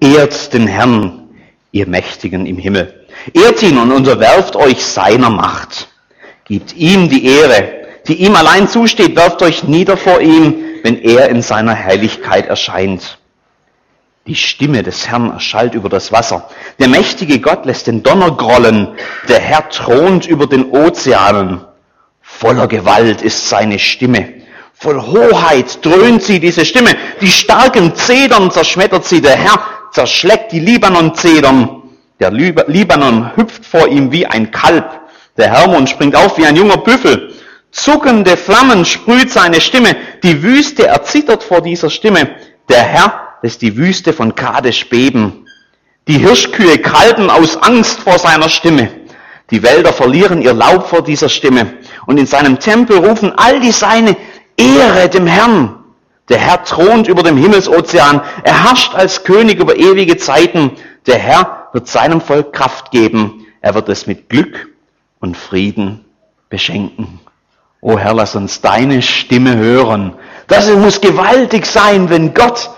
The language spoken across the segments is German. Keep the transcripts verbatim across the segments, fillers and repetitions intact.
Ehrt den Herrn, ihr Mächtigen im Himmel. Ehrt ihn und unterwerft euch seiner Macht. Gebt ihm die Ehre, die ihm allein zusteht. Werft euch nieder vor ihm, wenn er in seiner Herrlichkeit erscheint. Die Stimme des Herrn erschallt über das Wasser. Der mächtige Gott lässt den Donner grollen. Der Herr thront über den Ozeanen. Voller Gewalt ist seine Stimme. Voll Hoheit dröhnt sie, diese Stimme. Die starken Zedern zerschmettert sie. Der Herr zerschlägt die Libanon-Zedern. Der Libanon hüpft vor ihm wie ein Kalb. Der Hermon springt auf wie ein junger Büffel. Zuckende Flammen sprüht seine Stimme. Die Wüste erzittert vor dieser Stimme. Der Herr lässt die Wüste von Kadesh beben. Die Hirschkühe kalben aus Angst vor seiner Stimme. Die Wälder verlieren ihr Laub vor dieser Stimme. Und in seinem Tempel rufen all die Seine, Ehre dem Herrn. Der Herr thront über dem Himmelsozean. Er herrscht als König über ewige Zeiten. Der Herr wird seinem Volk Kraft geben. Er wird es mit Glück und Frieden beschenken. O Herr, lass uns deine Stimme hören. Das muss gewaltig sein, wenn Gott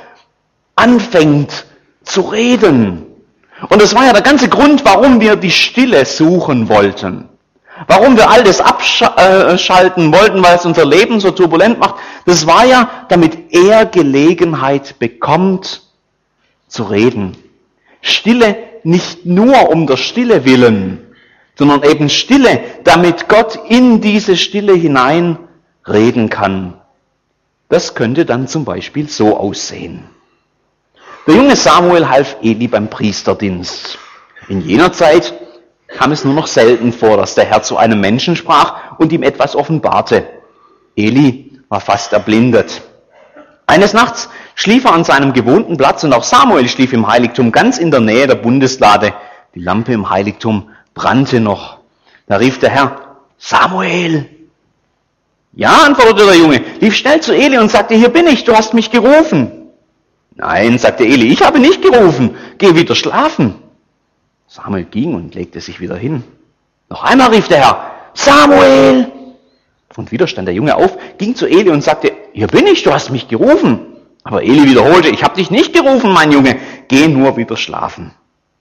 anfängt zu reden. Und das war ja der ganze Grund, warum wir die Stille suchen wollten. Warum wir all das abschalten wollten, weil es unser Leben so turbulent macht. Das war ja, damit er Gelegenheit bekommt, zu reden. Stille nicht nur um der Stille willen, sondern eben Stille, damit Gott in diese Stille hinein reden kann. Das könnte dann zum Beispiel so aussehen. Der junge Samuel half Eli beim Priesterdienst. In jener Zeit kam es nur noch selten vor, dass der Herr zu einem Menschen sprach und ihm etwas offenbarte. Eli war fast erblindet. Eines Nachts schlief er an seinem gewohnten Platz und auch Samuel schlief im Heiligtum ganz in der Nähe der Bundeslade. Die Lampe im Heiligtum brannte noch. Da rief der Herr, Samuel! Ja, antwortete der Junge, lief schnell zu Eli und sagte, hier bin ich, du hast mich gerufen. Nein, sagte Eli, ich habe nicht gerufen, geh wieder schlafen. Samuel ging und legte sich wieder hin. Noch einmal rief der Herr, Samuel! Und wieder stand der Junge auf, ging zu Eli und sagte, hier bin ich, du hast mich gerufen. Aber Eli wiederholte, ich habe dich nicht gerufen, mein Junge, geh nur wieder schlafen.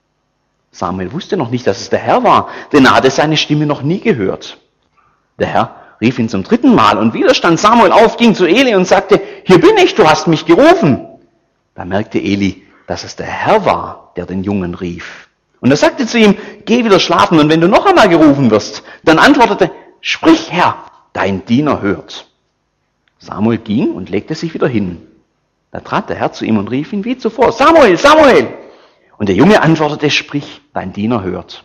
Samuel wusste noch nicht, dass es der Herr war, denn er hatte seine Stimme noch nie gehört. Der Herr rief ihn zum dritten Mal und wieder stand Samuel auf, ging zu Eli und sagte, hier bin ich, du hast mich gerufen. Da merkte Eli, dass es der Herr war, der den Jungen rief. Und er sagte zu ihm, geh wieder schlafen und wenn du noch einmal gerufen wirst, dann antwortete, sprich Herr, dein Diener hört. Samuel ging und legte sich wieder hin. Da trat der Herr zu ihm und rief ihn wie zuvor, Samuel, Samuel! Und der Junge antwortete, sprich, dein Diener hört.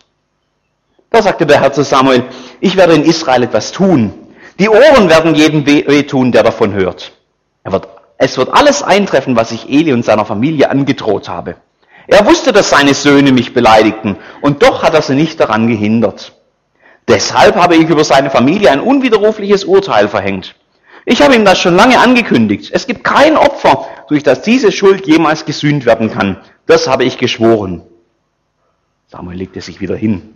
Da sagte der Herr zu Samuel, ich werde in Israel etwas tun. Die Ohren werden jedem wehtun, der davon hört. Er wird, es wird alles eintreffen, was ich Eli und seiner Familie angedroht habe. Er wusste, dass seine Söhne mich beleidigten, und doch hat er sie nicht daran gehindert. Deshalb habe ich über seine Familie ein unwiderrufliches Urteil verhängt. Ich habe ihm das schon lange angekündigt. Es gibt kein Opfer, durch das diese Schuld jemals gesühnt werden kann. Das habe ich geschworen. Samuel legte sich wieder hin.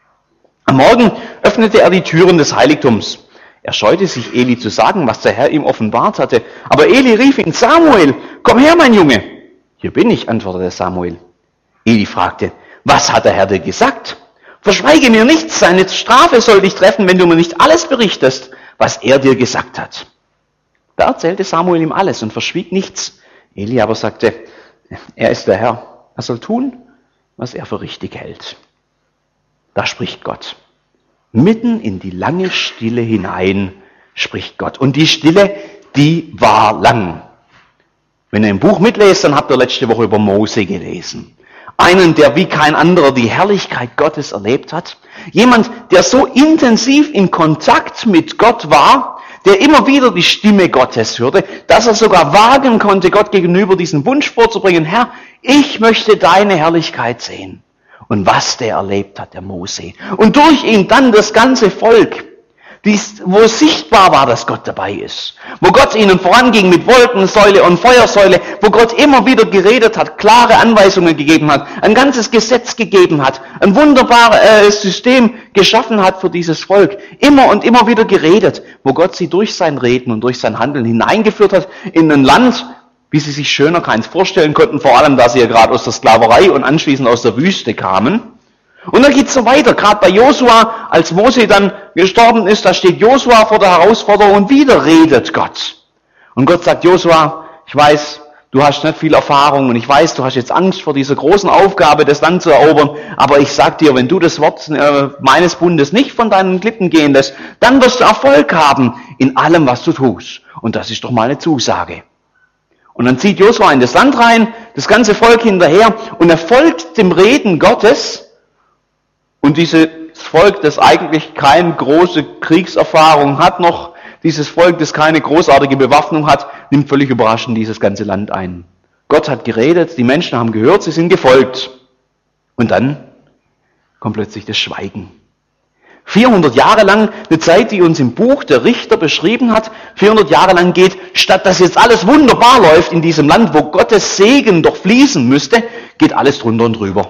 Am Morgen öffnete er die Türen des Heiligtums. Er scheute sich, Eli zu sagen, was der Herr ihm offenbart hatte. Aber Eli rief ihn, Samuel, komm her, mein Junge. Hier bin ich, antwortete Samuel. Eli fragte, was hat der Herr dir gesagt? Verschweige mir nichts, seine Strafe soll dich treffen, wenn du mir nicht alles berichtest, was er dir gesagt hat. Da erzählte Samuel ihm alles und verschwieg nichts. Eli aber sagte, er ist der Herr, er soll tun, was er für richtig hält. Da spricht Gott. Mitten in die lange Stille hinein spricht Gott. Und die Stille, die war lang. Wenn ihr im Buch mitlest, dann habt ihr letzte Woche über Mose gelesen. Einen, der wie kein anderer die Herrlichkeit Gottes erlebt hat. Jemand, der so intensiv in Kontakt mit Gott war, der immer wieder die Stimme Gottes hörte, dass er sogar wagen konnte, Gott gegenüber diesen Wunsch vorzubringen, Herr, ich möchte deine Herrlichkeit sehen. Und was der erlebt hat, der Mose. Und durch ihn dann das ganze Volk, dies, wo sichtbar war, dass Gott dabei ist. Wo Gott ihnen voranging mit Wolkensäule und Feuersäule, wo Gott immer wieder geredet hat, klare Anweisungen gegeben hat, ein ganzes Gesetz gegeben hat, ein wunderbares System geschaffen hat für dieses Volk. Immer und immer wieder geredet, wo Gott sie durch sein Reden und durch sein Handeln hineingeführt hat in ein Land, wie sie sich schöner keins vorstellen konnten, vor allem, da sie ja gerade aus der Sklaverei und anschließend aus der Wüste kamen. Und dann geht's so weiter, gerade bei Josua, als Mose dann gestorben ist, da steht Josua vor der Herausforderung und wieder redet Gott. Und Gott sagt, Josua, ich weiß, du hast nicht viel Erfahrung und ich weiß, du hast jetzt Angst vor dieser großen Aufgabe, das Land zu erobern, aber ich sag dir, wenn du das Wort äh, meines Bundes nicht von deinen Lippen gehen lässt, dann wirst du Erfolg haben in allem, was du tust. Und das ist doch mal eine Zusage. Und dann zieht Josua in das Land rein, das ganze Volk hinterher und er folgt dem Reden Gottes. Und dieses Volk, das eigentlich keine große Kriegserfahrung hat noch, dieses Volk, das keine großartige Bewaffnung hat, nimmt völlig überraschend dieses ganze Land ein. Gott hat geredet, die Menschen haben gehört, sie sind gefolgt. Und dann kommt plötzlich das Schweigen. vierhundert Jahre lang, eine Zeit, die uns im Buch der Richter beschrieben hat, vierhundert Jahre lang geht, statt dass jetzt alles wunderbar läuft in diesem Land, wo Gottes Segen doch fließen müsste, geht alles drunter und drüber.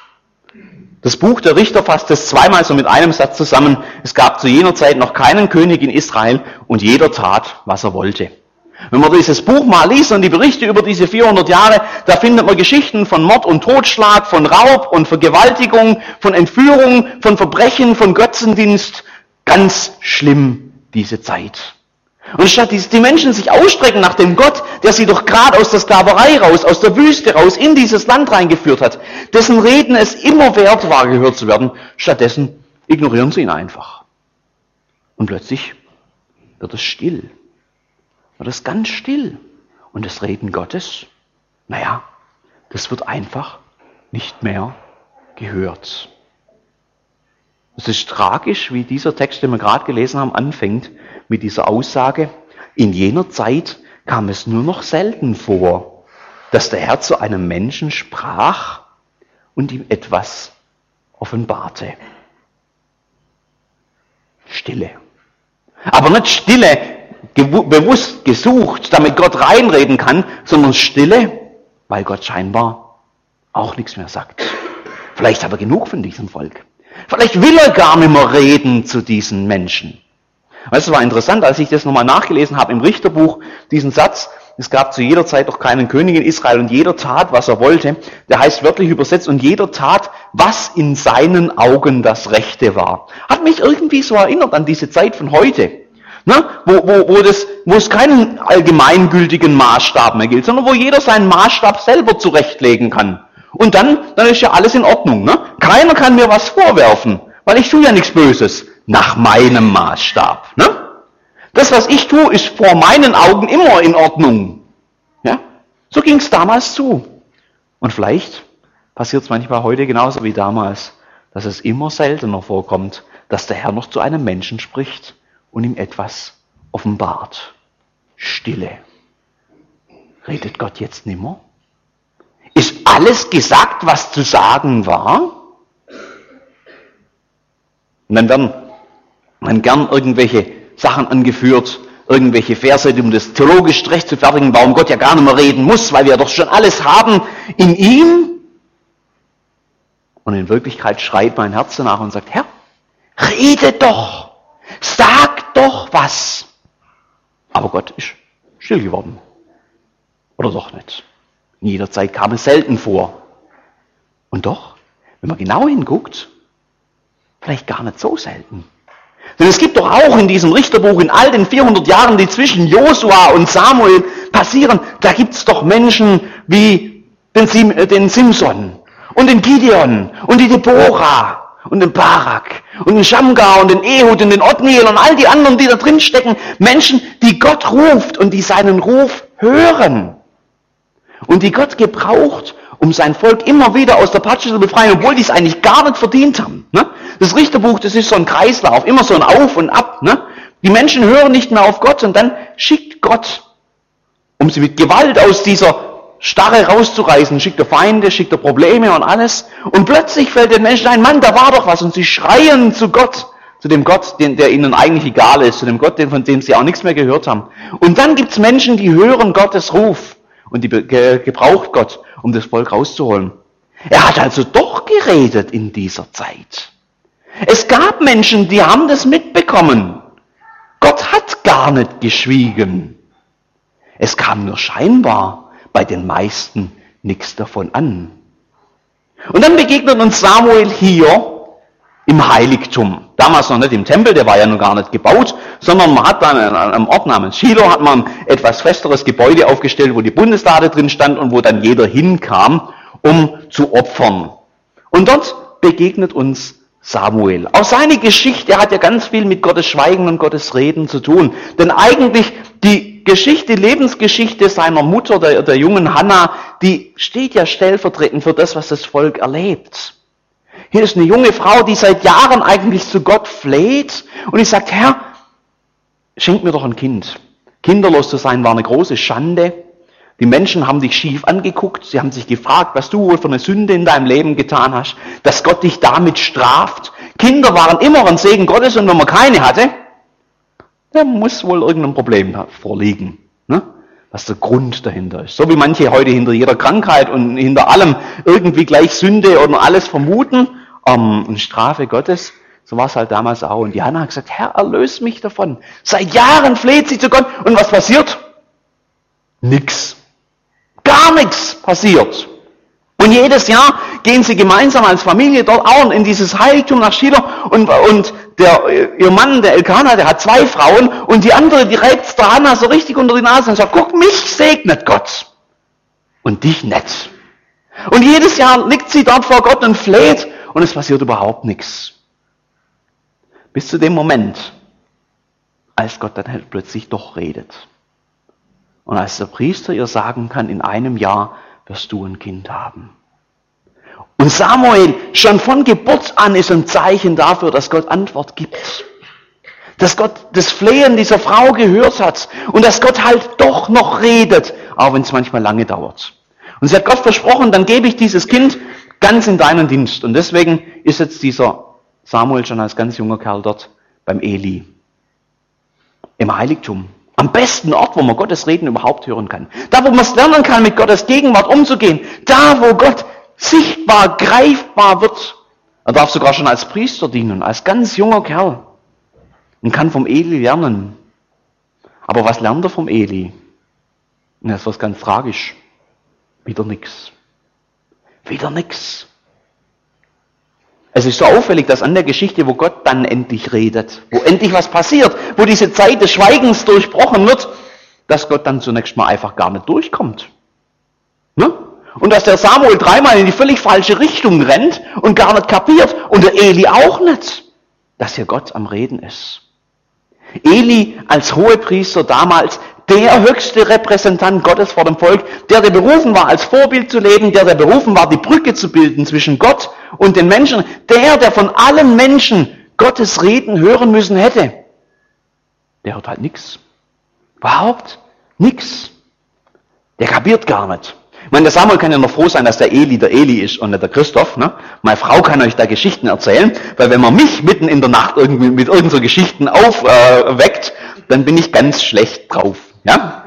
Das Buch der Richter fasst es zweimal so mit einem Satz zusammen. Es gab zu jener Zeit noch keinen König in Israel und jeder tat, was er wollte. Wenn man dieses Buch mal liest und die Berichte über diese vierhundert Jahre, da findet man Geschichten von Mord und Totschlag, von Raub und Vergewaltigung, von Entführung, von Verbrechen, von Götzendienst. Ganz schlimm, diese Zeit. Und statt die Menschen sich ausstrecken nach dem Gott, der sie doch gerade aus der Sklaverei raus, aus der Wüste raus, in dieses Land reingeführt hat, dessen Reden es immer wert war, gehört zu werden, stattdessen ignorieren sie ihn einfach. Und plötzlich wird es still. Wird es ganz still. Und das Reden Gottes, naja, das wird einfach nicht mehr gehört. Es ist tragisch, wie dieser Text, den wir gerade gelesen haben, anfängt mit dieser Aussage, in jener Zeit kam es nur noch selten vor, dass der Herr zu einem Menschen sprach und ihm etwas offenbarte. Stille. Aber nicht Stille, bewusst gesucht, damit Gott reinreden kann, sondern Stille, weil Gott scheinbar auch nichts mehr sagt. Vielleicht hat er genug von diesem Volk. Vielleicht will er gar nicht mehr reden zu diesen Menschen. Weißt du, es war interessant, als ich das nochmal nachgelesen habe im Richterbuch, diesen Satz, es gab zu jeder Zeit doch keinen König in Israel und jeder tat, was er wollte. Der heißt wörtlich übersetzt, und jeder tat, was in seinen Augen das Rechte war. Hat mich irgendwie so erinnert an diese Zeit von heute, ne? wo, wo, wo, das, wo es keinen allgemeingültigen Maßstab mehr gilt, sondern wo jeder seinen Maßstab selber zurechtlegen kann. Und dann, dann ist ja alles in Ordnung. Ne? Keiner kann mir was vorwerfen, weil ich tue ja nichts Böses nach meinem Maßstab. Ne? Das, was ich tue, ist vor meinen Augen immer in Ordnung. Ja? So ging es damals zu. Und vielleicht passiert es manchmal heute genauso wie damals, dass es immer seltener vorkommt, dass der Herr noch zu einem Menschen spricht und ihm etwas offenbart. Stille. Redet Gott jetzt nimmer? Ist alles gesagt, was zu sagen war? Und dann werden dann gern irgendwelche Sachen angeführt, irgendwelche Verse, um das theologisch recht zu fertigen, warum Gott ja gar nicht mehr reden muss, weil wir doch schon alles haben in ihm. Und in Wirklichkeit schreit mein Herz danach und sagt, Herr, rede doch, sag doch was. Aber Gott ist still geworden. Oder doch nicht? In jeder Zeit kam es selten vor. Und doch, wenn man genau hinguckt, vielleicht gar nicht so selten. Denn es gibt doch auch in diesem Richterbuch, in all den vierhundert Jahren, die zwischen Josua und Samuel passieren, da gibt es doch Menschen wie den, Sim, äh, den Simson und den Gideon und die Deborah und den Barak und den Shamgar und den Ehud und den Othniel und all die anderen, die da drin stecken. Menschen, die Gott ruft und die seinen Ruf hören. Und die Gott gebraucht, um sein Volk immer wieder aus der Patsche zu befreien, obwohl die es eigentlich gar nicht verdient haben. Ne? Das Richterbuch, das ist so ein Kreislauf, immer so ein Auf und Ab. Ne? Die Menschen hören nicht mehr auf Gott und dann schickt Gott, um sie mit Gewalt aus dieser Starre rauszureißen, schickt er Feinde, schickt er Probleme und alles. Und plötzlich fällt den Menschen ein, Mann, da war doch was. Und sie schreien zu Gott, zu dem Gott, den, der ihnen eigentlich egal ist, zu dem Gott, von dem sie auch nichts mehr gehört haben. Und dann gibt's Menschen, die hören Gottes Ruf. Und die gebraucht Gott, um das Volk rauszuholen. Er hat also doch geredet in dieser Zeit. Es gab Menschen, die haben das mitbekommen. Gott hat gar nicht geschwiegen. Es kam nur scheinbar bei den meisten nichts davon an. Und dann begegnet uns Samuel hier im Heiligtum. Damals noch nicht im Tempel, der war ja noch gar nicht gebaut, sondern man hat dann an einem Ort namens Shiloh hat man ein etwas festeres Gebäude aufgestellt, wo die Bundeslade drin stand und wo dann jeder hinkam, um zu opfern. Und dort begegnet uns Samuel. Auch seine Geschichte hat ja ganz viel mit Gottes Schweigen und Gottes Reden zu tun. Denn eigentlich die Geschichte, die Lebensgeschichte seiner Mutter, der, der jungen Hannah, die steht ja stellvertretend für das, was das Volk erlebt. Hier ist eine junge Frau, die seit Jahren eigentlich zu Gott fleht und die sagt, Herr, schenk mir doch ein Kind. Kinderlos zu sein war eine große Schande. Die Menschen haben dich schief angeguckt, sie haben sich gefragt, was du wohl für eine Sünde in deinem Leben getan hast, dass Gott dich damit straft. Kinder waren immer ein Segen Gottes und wenn man keine hatte, dann muss wohl irgendein Problem vorliegen, ne? Was der Grund dahinter ist. So wie manche heute hinter jeder Krankheit und hinter allem irgendwie gleich Sünde oder alles vermuten, ähm, eine Strafe Gottes, so war es halt damals auch. Und die Hannah hat gesagt, Herr, erlöse mich davon. Seit Jahren fleht sie zu Gott und was passiert? Nix. Gar nichts passiert. Und jedes Jahr gehen sie gemeinsam als Familie dort auch in dieses Heiligtum nach Shiloh und, und der, ihr Mann, der Elkanah, der hat zwei Frauen und die andere, die reibt der Hannah so richtig unter die Nase und sagt, guck, mich segnet Gott und dich nicht. Und jedes Jahr liegt sie dort vor Gott und fleht und es passiert überhaupt nichts. Bis zu dem Moment, als Gott dann halt plötzlich doch redet. Und als der Priester ihr sagen kann, in einem Jahr wirst du ein Kind haben. Und Samuel, schon von Geburt an, ist ein Zeichen dafür, dass Gott Antwort gibt. Dass Gott das Flehen dieser Frau gehört hat. Und dass Gott halt doch noch redet, auch wenn es manchmal lange dauert. Und sie hat Gott versprochen, dann gebe ich dieses Kind ganz in deinen Dienst. Und deswegen ist jetzt dieser Samuel schon als ganz junger Kerl dort beim Eli. Im Heiligtum. Am besten Ort, wo man Gottes Reden überhaupt hören kann. Da, wo man es lernen kann, mit Gottes Gegenwart umzugehen. Da, wo Gott sichtbar, greifbar wird. Er darf sogar schon als Priester dienen, als ganz junger Kerl. Und kann vom Eli lernen. Aber was lernt er vom Eli? Und das wird ganz tragisch. Wieder nix. Wieder nix. Es ist so auffällig, dass an der Geschichte, wo Gott dann endlich redet, wo endlich was passiert, wo diese Zeit des Schweigens durchbrochen wird, dass Gott dann zunächst mal einfach gar nicht durchkommt. Ne? Und dass der Samuel dreimal in die völlig falsche Richtung rennt und gar nicht kapiert und der Eli auch nicht, dass hier Gott am Reden ist. Eli als Hohepriester damals, der höchste Repräsentant Gottes vor dem Volk, der der berufen war, als Vorbild zu leben, der der berufen war, die Brücke zu bilden zwischen Gott und den Menschen, der, der von allen Menschen Gottes Reden hören müssen hätte, der hört halt nichts. Überhaupt nichts. Der kapiert gar nicht. Ich meine, der Samuel kann ja noch froh sein, dass der Eli der Eli ist und nicht der Christoph. Ne? Meine Frau kann euch da Geschichten erzählen, weil wenn man mich mitten in der Nacht irgendwie mit irgend so Geschichten aufweckt, äh, dann bin ich ganz schlecht drauf. Ja?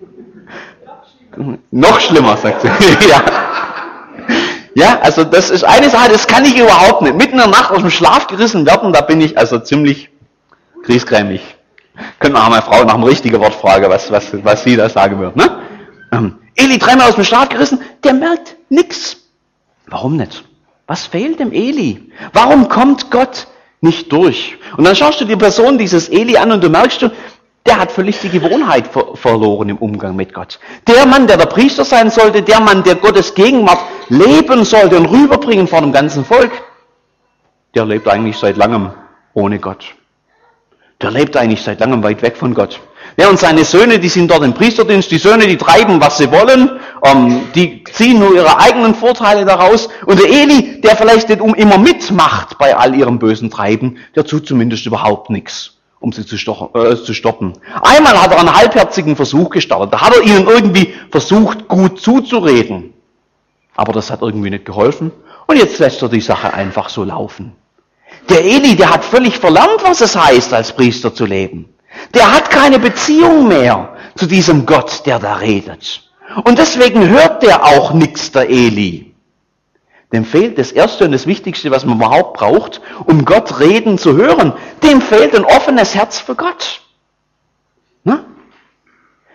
Noch schlimmer, sagt sie. ja. ja, also das ist eine Sache, das kann ich überhaupt nicht. Mitten in der Nacht aus dem Schlaf gerissen werden, da bin ich also ziemlich griesgrämig. Können wir auch meine Frau nach dem richtigen Wort fragen, was, was, was sie da sagen wird. Ne? Ähm, Eli dreimal aus dem Schlaf gerissen, der merkt nichts. Warum nicht? Was fehlt dem Eli? Warum kommt Gott nicht durch? Und dann schaust du die Person dieses Eli an und du merkst, du, der hat völlig die Gewohnheit ver- verloren im Umgang mit Gott. Der Mann, der der Priester sein sollte, der Mann, der Gottes Gegenwart leben sollte und rüberbringen vor dem ganzen Volk, der lebt eigentlich seit langem ohne Gott. Der lebt eigentlich seit langem weit weg von Gott. Ja, und seine Söhne, die sind dort im Priesterdienst, die Söhne, die treiben, was sie wollen, ähm, die ziehen nur ihre eigenen Vorteile daraus. Und der Eli, der vielleicht nicht um immer mitmacht bei all ihrem bösen Treiben, der tut zumindest überhaupt nichts, um sie zu, sto- äh, zu stoppen. Einmal hat er einen halbherzigen Versuch gestartet, da hat er ihnen irgendwie versucht, gut zuzureden. Aber das hat irgendwie nicht geholfen und jetzt lässt er die Sache einfach so laufen. Der Eli, der hat völlig verlernt, was es heißt, als Priester zu leben. Der hat keine Beziehung mehr zu diesem Gott, der da redet. Und deswegen hört der auch nichts, der Eli. Dem fehlt das Erste und das Wichtigste, was man überhaupt braucht, um Gott reden zu hören. Dem fehlt ein offenes Herz für Gott. Ne?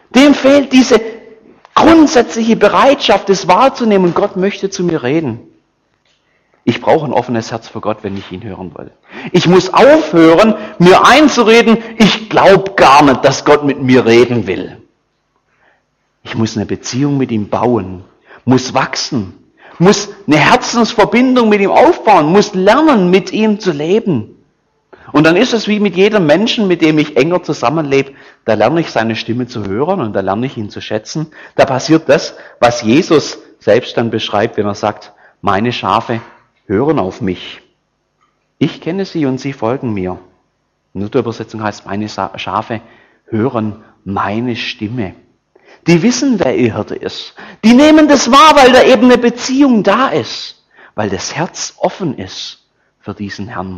Dem fehlt diese grundsätzliche Bereitschaft, es wahrzunehmen. Gott möchte zu mir reden. Ich brauche ein offenes Herz für Gott, wenn ich ihn hören will. Ich muss aufhören, mir einzureden, ich glaube gar nicht, dass Gott mit mir reden will. Ich muss eine Beziehung mit ihm bauen, muss wachsen, muss eine Herzensverbindung mit ihm aufbauen, muss lernen, mit ihm zu leben. Und dann ist es wie mit jedem Menschen, mit dem ich enger zusammenlebe. Da lerne ich seine Stimme zu hören und da lerne ich ihn zu schätzen. Da passiert das, was Jesus selbst dann beschreibt, wenn er sagt, meine Schafe hören auf mich. Ich kenne sie und sie folgen mir. In der Übersetzung heißt, meine Schafe hören meine Stimme. Die wissen, wer ihr Hirte ist. Die nehmen das wahr, weil da eben eine Beziehung da ist. Weil das Herz offen ist für diesen Herrn.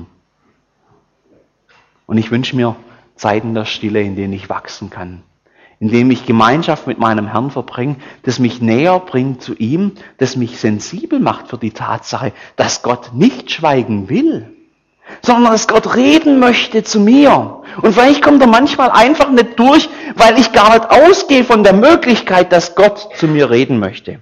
Und ich wünsche mir Zeiten der Stille, in denen ich wachsen kann. In denen ich Gemeinschaft mit meinem Herrn verbringe, das mich näher bringt zu ihm, das mich sensibel macht für die Tatsache, dass Gott nicht schweigen will, sondern dass Gott reden möchte zu mir. Und vielleicht kommt er manchmal einfach nicht durch, weil ich gar nicht ausgehe von der Möglichkeit, dass Gott zu mir reden möchte.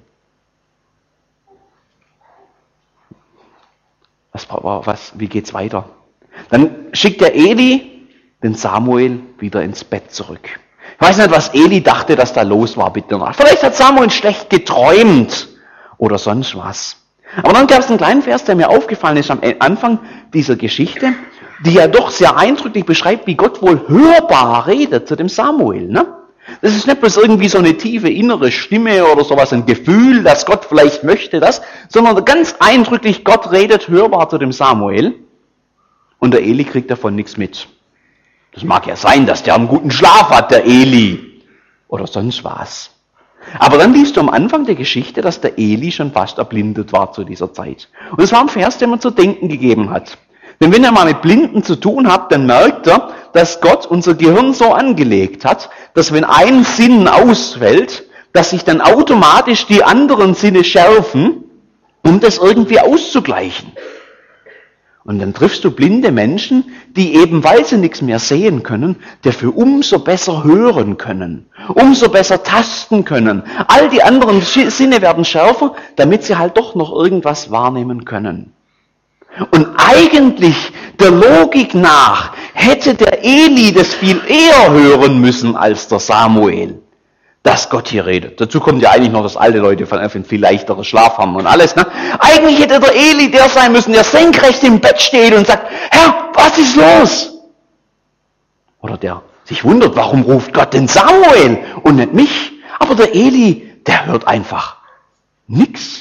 Was, was, wie geht's weiter? Dann schickt der Eli den Samuel wieder ins Bett zurück. Ich weiß nicht, was Eli dachte, dass da los war, bitte nach. Vielleicht hat Samuel schlecht geträumt oder sonst was. Aber dann gab es einen kleinen Vers, der mir aufgefallen ist am Anfang dieser Geschichte, die ja doch sehr eindrücklich beschreibt, wie Gott wohl hörbar redet zu dem Samuel. Ne? Das ist nicht bloß irgendwie so eine tiefe innere Stimme oder sowas, ein Gefühl, dass Gott vielleicht möchte das, sondern ganz eindrücklich, Gott redet hörbar zu dem Samuel und der Eli kriegt davon nichts mit. Das mag ja sein, dass der einen guten Schlaf hat, der Eli, oder sonst was. Aber dann liest du am Anfang der Geschichte, dass der Eli schon fast erblindet war zu dieser Zeit. Und es war ein Vers, der mir zu denken gegeben hat. Denn wenn ihr mal mit Blinden zu tun habt, dann merkt ihr, dass Gott unser Gehirn so angelegt hat, dass wenn ein Sinn ausfällt, dass sich dann automatisch die anderen Sinne schärfen, um das irgendwie auszugleichen. Und dann triffst du blinde Menschen, die eben, weil sie nichts mehr sehen können, dafür umso besser hören können, umso besser tasten können. All die anderen Sinne werden schärfer, damit sie halt doch noch irgendwas wahrnehmen können. Und eigentlich, der Logik nach, hätte der Eli das viel eher hören müssen als der Samuel, dass Gott hier redet. Dazu kommt ja eigentlich noch, dass alte Leute von einen viel leichteren Schlaf haben und alles. Ne? Eigentlich hätte der Eli der sein müssen, der senkrecht im Bett steht und sagt, Herr, was ist los? Oder der sich wundert, warum ruft Gott den Samuel und nicht mich? Aber der Eli, der hört einfach nichts.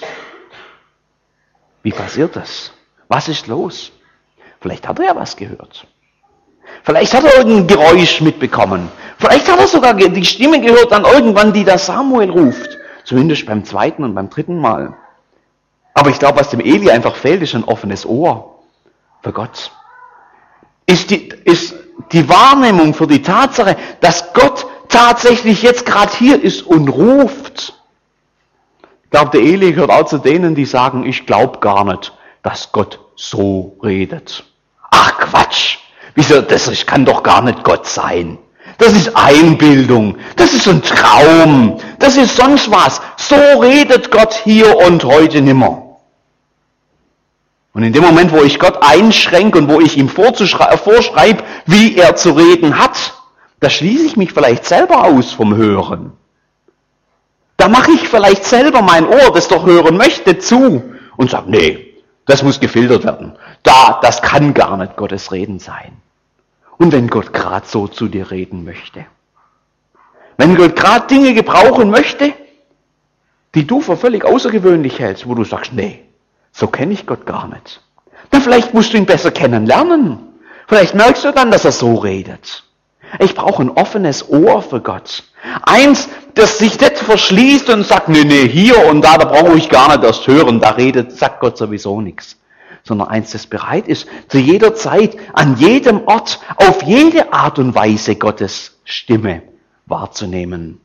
Wie passiert das? Was ist los? Vielleicht hat er ja was gehört. Vielleicht hat er irgendein Geräusch mitbekommen. Vielleicht hat er sogar die Stimme gehört dann irgendwann, die der Samuel ruft. Zumindest beim zweiten und beim dritten Mal. Aber ich glaube, was dem Eli einfach fehlt, ist ein offenes Ohr für Gott. Ist die, ist die Wahrnehmung für die Tatsache, dass Gott tatsächlich jetzt gerade hier ist und ruft. Ich glaube, der Eli gehört auch zu denen, die sagen, ich glaube gar nicht, dass Gott so redet. Ach Quatsch! Wieso, das kann doch gar nicht Gott sein. Das ist Einbildung. Das ist ein Traum. Das ist sonst was. So redet Gott hier und heute nimmer. Und in dem Moment, wo ich Gott einschränke und wo ich ihm vorschreibe, wie er zu reden hat, da schließe ich mich vielleicht selber aus vom Hören. Da mache ich vielleicht selber mein Ohr, das doch hören möchte, zu und sage, nee, das muss gefiltert werden. Da, das kann gar nicht Gottes Reden sein. Und wenn Gott gerade so zu dir reden möchte, wenn Gott gerade Dinge gebrauchen möchte, die du für völlig außergewöhnlich hältst, wo du sagst, nee, so kenne ich Gott gar nicht. Dann vielleicht musst du ihn besser kennenlernen. Vielleicht merkst du dann, dass er so redet. Ich brauche ein offenes Ohr für Gott. Eins, das sich nicht verschließt und sagt, nee, nee, hier und da, da brauche ich gar nicht erst hören, da redet, sagt Gott sowieso nichts. Sondern eins, das bereit ist, zu jeder Zeit, an jedem Ort, auf jede Art und Weise Gottes Stimme wahrzunehmen.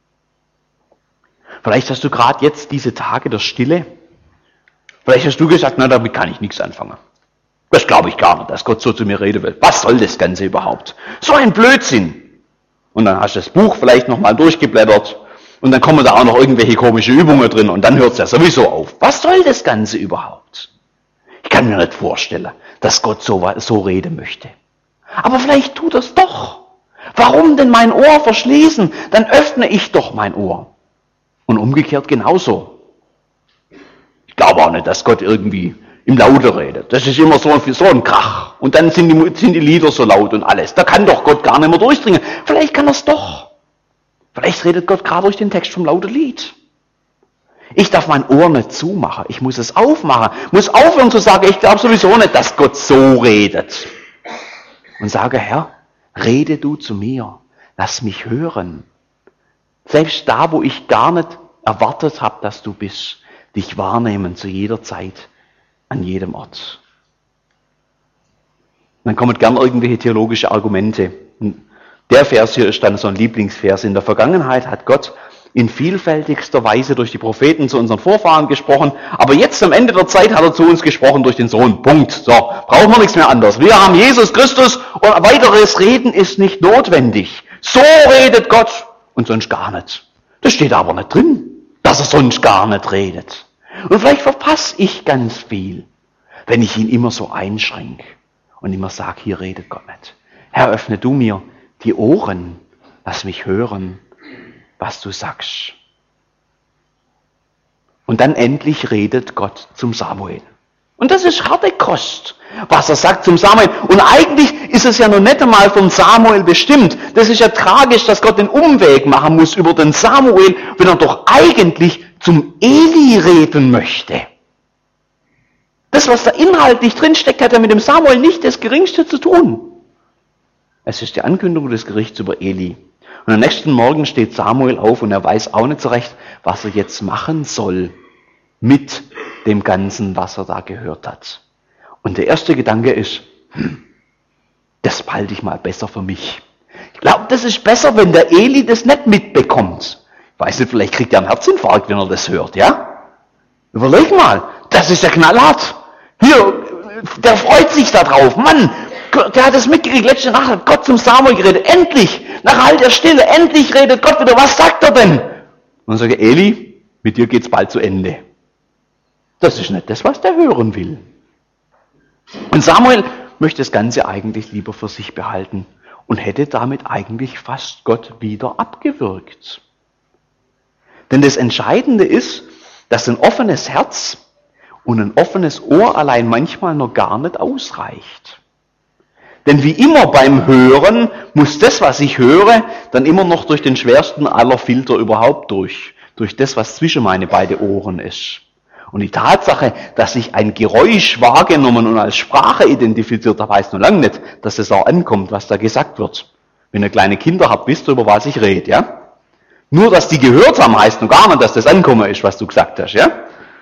Vielleicht hast du gerade jetzt diese Tage der Stille. Vielleicht hast du gesagt, na, damit kann ich nichts anfangen. Das glaube ich gar nicht, dass Gott so zu mir reden will. Was soll das Ganze überhaupt? So ein Blödsinn. Und dann hast du das Buch vielleicht nochmal durchgeblättert und dann kommen da auch noch irgendwelche komische Übungen drin und dann hört es ja sowieso auf. Was soll das Ganze überhaupt? Ich kann mir nicht vorstellen, dass Gott so, so reden möchte. Aber vielleicht tut er es doch. Warum denn mein Ohr verschließen? Dann öffne ich doch mein Ohr. Und umgekehrt genauso. Ich glaube auch nicht, dass Gott irgendwie im Laute redet. Das ist immer so, so ein Krach. Und dann sind die, sind die Lieder so laut und alles. Da kann doch Gott gar nicht mehr durchdringen. Vielleicht kann er es doch. Vielleicht redet Gott gerade durch den Text vom lauten Lied. Ich darf mein Ohr nicht zumachen. Ich muss es aufmachen. Muss aufhören zu sagen, ich glaube sowieso nicht, dass Gott so redet. Und sage, Herr, rede du zu mir. Lass mich hören. Selbst da, wo ich gar nicht erwartet habe, dass du bist, dich wahrnehmen zu jeder Zeit, an jedem Ort. Dann kommen gern irgendwelche theologische Argumente. Der Vers hier ist dann so ein Lieblingsvers. In der Vergangenheit hat Gott in vielfältigster Weise durch die Propheten zu unseren Vorfahren gesprochen, aber jetzt am Ende der Zeit hat er zu uns gesprochen durch den Sohn. Punkt. So, brauchen wir nichts mehr anderes. Wir haben Jesus Christus und weiteres Reden ist nicht notwendig. So redet Gott und sonst gar nicht. Das steht aber nicht drin, dass er sonst gar nicht redet. Und vielleicht verpasse ich ganz viel, wenn ich ihn immer so einschränke und immer sage, hier redet Gott nicht. Herr, öffne du mir die Ohren, lass mich hören, was du sagst. Und dann endlich redet Gott zum Samuel. Und das ist harte Kost, was er sagt zum Samuel. Und eigentlich ist es ja noch nicht einmal von Samuel bestimmt. Das ist ja tragisch, dass Gott den Umweg machen muss über den Samuel, wenn er doch eigentlich zum Eli reden möchte. Das, was da inhaltlich drinsteckt, hat ja mit dem Samuel nicht das Geringste zu tun. Es ist die Ankündigung des Gerichts über Eli. Und am nächsten Morgen steht Samuel auf und er weiß auch nicht so recht, was er jetzt machen soll mit dem Ganzen, was er da gehört hat. Und der erste Gedanke ist, hm, das behalte ich mal besser für mich. Ich glaube, das ist besser, wenn der Eli das nicht mitbekommt. Ich weiß nicht, vielleicht kriegt er einen Herzinfarkt, wenn er das hört, ja? Überleg mal, das ist ja knallhart. Hier, der freut sich da drauf. Mann, der hat es mitgekriegt. Letzte Nacht hat Gott zum Samuel geredet. Endlich, nach all der Stille, endlich redet Gott wieder. Was sagt er denn? Und dann sage ich, Eli, mit dir geht's bald zu Ende. Das ist nicht das, was der hören will. Und Samuel möchte das Ganze eigentlich lieber für sich behalten und hätte damit eigentlich fast Gott wieder abgewürgt. Denn das Entscheidende ist, dass ein offenes Herz und ein offenes Ohr allein manchmal noch gar nicht ausreicht. Denn wie immer beim Hören muss das, was ich höre, dann immer noch durch den schwersten aller Filter überhaupt durch. Durch das, was zwischen meine beiden Ohren ist. Und die Tatsache, dass ich ein Geräusch wahrgenommen und als Sprache identifiziert habe, heißt noch lange nicht, dass es auch ankommt, was da gesagt wird. Wenn ihr kleine Kinder habt, wisst ihr, über was ich rede, ja? Nur, dass die gehört haben, heißt noch gar nicht, dass das ankommen ist, was du gesagt hast, ja?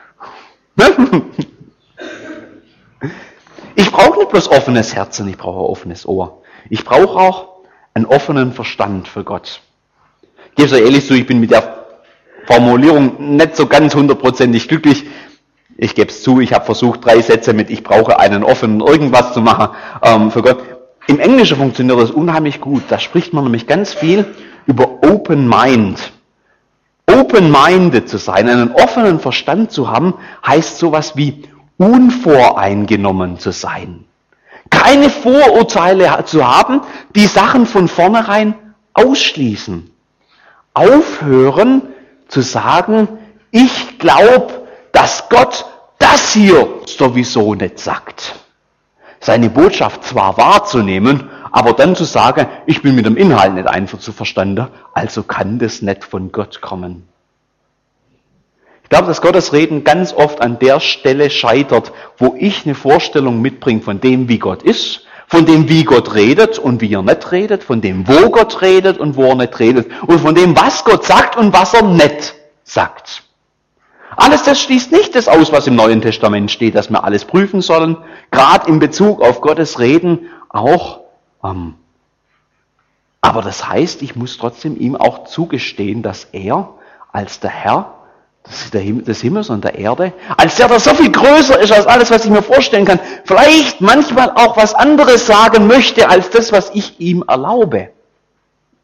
Ich brauche nicht bloß offenes Herz, ich brauche ein offenes Ohr. Ich brauche auch einen offenen Verstand für Gott. Ich gebe so ehrlich zu, ich bin mit der Formulierung nicht so ganz hundertprozentig glücklich. Ich gebe es zu, ich habe versucht, drei Sätze mit ich brauche einen offenen irgendwas zu machen ähm, für Gott. Im Englischen funktioniert das unheimlich gut. Da spricht man nämlich ganz viel über Open Mind. Open-minded zu sein, einen offenen Verstand zu haben, heißt sowas wie unvoreingenommen zu sein. Keine Vorurteile zu haben, die Sachen von vornherein ausschließen. Aufhören zu sagen, ich glaube, dass Gott das hier sowieso nicht sagt. Seine Botschaft zwar wahrzunehmen, aber dann zu sagen, ich bin mit dem Inhalt nicht einverstanden, also kann das nicht von Gott kommen. Ich glaube, dass Gottes Reden ganz oft an der Stelle scheitert, wo ich eine Vorstellung mitbringe von dem, wie Gott ist, von dem, wie Gott redet und wie er nicht redet, von dem, wo Gott redet und wo er nicht redet und von dem, was Gott sagt und was er nicht sagt. Alles das schließt nicht das aus, was im Neuen Testament steht, dass wir alles prüfen sollen, gerade in Bezug auf Gottes Reden auch. Ähm, aber das heißt, ich muss trotzdem ihm auch zugestehen, dass er als der Herr des Himmels und der Erde, als der, der so viel größer ist als alles, was ich mir vorstellen kann, vielleicht manchmal auch was anderes sagen möchte, als das, was ich ihm erlaube.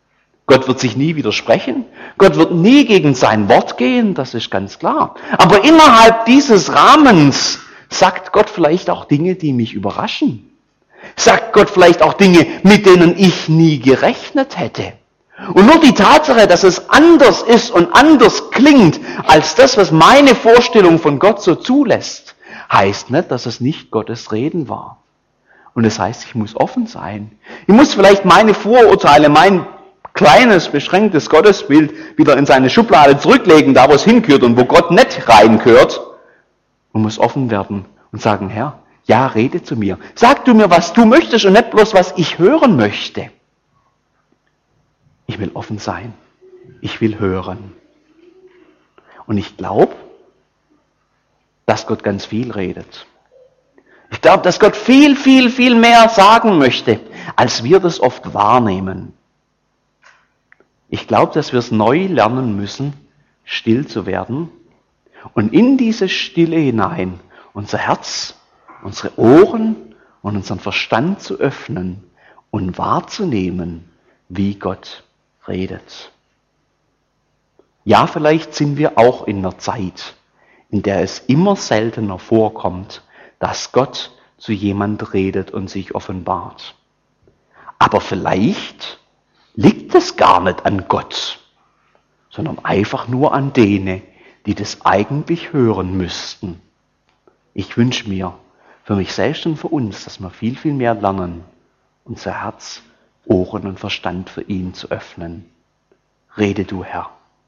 Gott wird sich nie widersprechen. Gott wird nie gegen sein Wort gehen, das ist ganz klar. Aber innerhalb dieses Rahmens sagt Gott vielleicht auch Dinge, die mich überraschen. Sagt Gott vielleicht auch Dinge, mit denen ich nie gerechnet hätte. Und nur die Tatsache, dass es anders ist und anders klingt als das, was meine Vorstellung von Gott so zulässt, heißt nicht, dass es nicht Gottes Reden war. Und das heißt, ich muss offen sein. Ich muss vielleicht meine Vorurteile, mein kleines, beschränktes Gottesbild wieder in seine Schublade zurücklegen, da wo es hingehört und wo Gott nicht reingehört. Und muss offen werden und sagen, Herr, ja, rede zu mir. Sag du mir, was du möchtest und nicht bloß, was ich hören möchte. Ich will offen sein. Ich will hören. Und ich glaube, dass Gott ganz viel redet. Ich glaube, dass Gott viel, viel, viel mehr sagen möchte, als wir das oft wahrnehmen. Ich glaube, dass wir es neu lernen müssen, still zu werden und in diese Stille hinein unser Herz, unsere Ohren und unseren Verstand zu öffnen und wahrzunehmen, wie Gott redet. Ja, vielleicht sind wir auch in einer Zeit, in der es immer seltener vorkommt, dass Gott zu jemand redet und sich offenbart. Aber vielleicht liegt es gar nicht an Gott, sondern einfach nur an denen, die das eigentlich hören müssten. Ich wünsche mir für mich selbst und für uns, dass wir viel, viel mehr lernen, unser Herz, Ohren und Verstand für ihn zu öffnen. Rede du, Herr.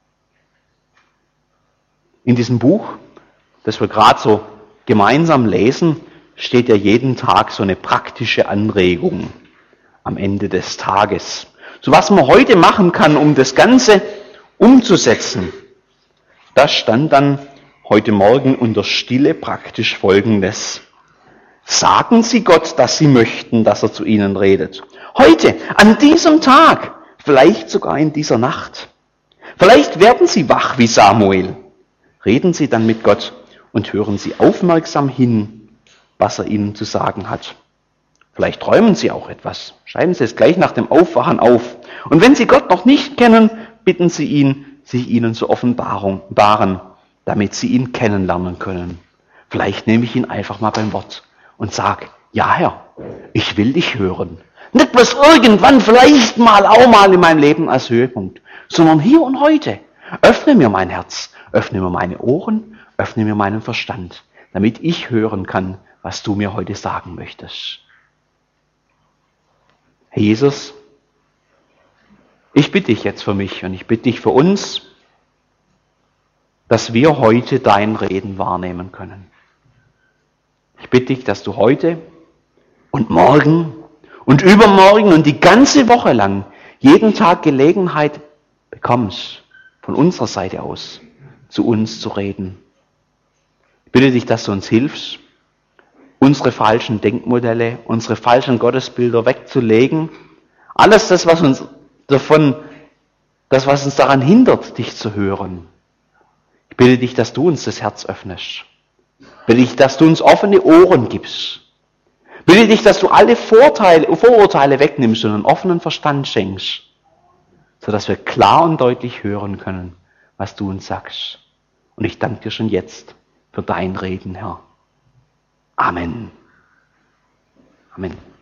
In diesem Buch, das wir gerade so gemeinsam lesen, steht ja jeden Tag so eine praktische Anregung am Ende des Tages. So was man heute machen kann, um das Ganze umzusetzen. Da stand dann heute Morgen unter Stille praktisch Folgendes. Sagen Sie Gott, dass Sie möchten, dass er zu Ihnen redet. Heute, an diesem Tag, vielleicht sogar in dieser Nacht. Vielleicht werden Sie wach wie Samuel. Reden Sie dann mit Gott und hören Sie aufmerksam hin, was er Ihnen zu sagen hat. Vielleicht träumen Sie auch etwas. Schreiben Sie es gleich nach dem Aufwachen auf. Und wenn Sie Gott noch nicht kennen, bitten Sie ihn, sich Ihnen zu offenbaren, damit Sie ihn kennenlernen können. Vielleicht nehme ich ihn einfach mal beim Wort und sage, ja Herr, ich will dich hören. Nicht bloß irgendwann, vielleicht mal auch mal in meinem Leben als Höhepunkt, sondern hier und heute. Öffne mir mein Herz, öffne mir meine Ohren, öffne mir meinen Verstand, damit ich hören kann, was du mir heute sagen möchtest. Herr Jesus, ich bitte dich jetzt für mich und ich bitte dich für uns, dass wir heute dein Reden wahrnehmen können. Ich bitte dich, dass du heute und morgen und übermorgen und die ganze Woche lang jeden Tag Gelegenheit bekommst, von unserer Seite aus zu uns zu reden. Ich bitte dich, dass du uns hilfst, unsere falschen Denkmodelle, unsere falschen Gottesbilder wegzulegen. Alles das, was uns davon, das, was uns daran hindert, dich zu hören. Ich bitte dich, dass du uns das Herz öffnest. Ich bitte dich, dass du uns offene Ohren gibst. Ich bitte dich, dass du alle Vorteile, Vorurteile wegnimmst und einen offenen Verstand schenkst, sodass wir klar und deutlich hören können, was du uns sagst. Und ich danke dir schon jetzt für dein Reden, Herr. Amen. Amen.